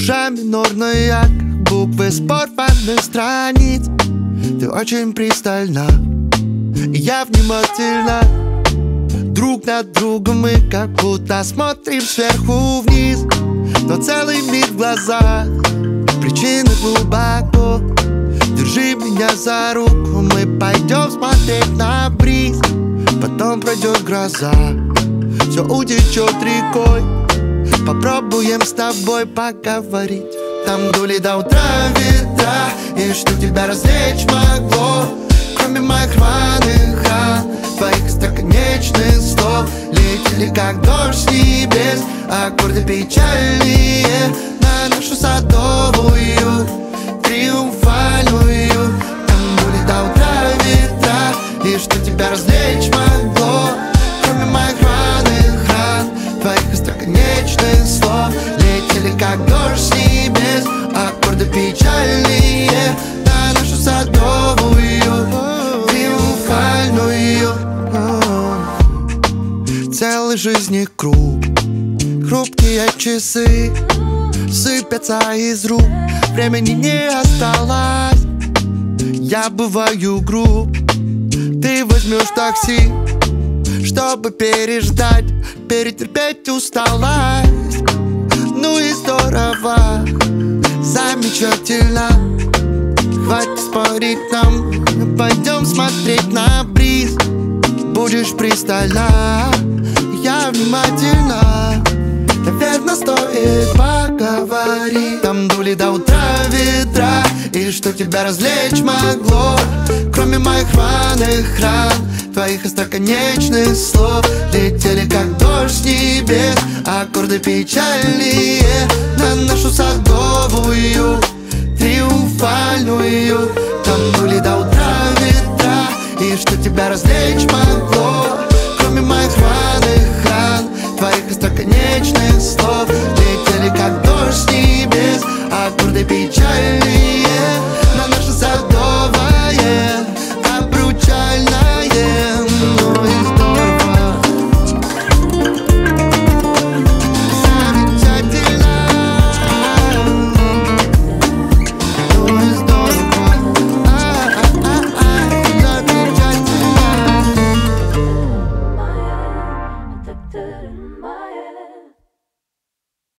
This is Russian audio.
Жа минорная, буквы с порванных страниц. Ты очень пристальна, и я внимательна. Друг над другом мы как будто смотрим сверху вниз, но целый мир в глазах, причины глубоко. Держи меня за руку, мы пойдем смотреть на бриз. Потом пройдет гроза, все утечет рекой. Попробуем с тобой поговорить. Там дули до утра ветра, и что тебя развлечь могло, кроме моих рваных ран, твоих остроконечных слов. Летели как дождь с небес, аккорды печальные на нашу садовую, триумфальную. Там дули до утра ветра, и что тебя развлечь могло, кроме моих рваных ран, твоих остроконечных слов. Летели как дождь с небес, аккорды печальные на нашу садовую, триумфальную. Целый жизни круг, хрупкие часы сыпятся из рук, времени не осталось. Я бываю груб, ты возьмешь такси, чтобы переждать, перетерпеть усталость. Ну и здорово, замечательно. Хватит спорить нам, пойдем смотреть на бриз. Будешь пристально, я внимательно. Наверное, стоит поговорить. Там дули до утра ветра, и что тебя развлечь могло, кроме моих рваных ран, твоих остроконечных слов. Летели как дождь с небес, аккорды печальные на нашу садовую, триумфальную. Там дули до утра ветра, и что тебя развлечь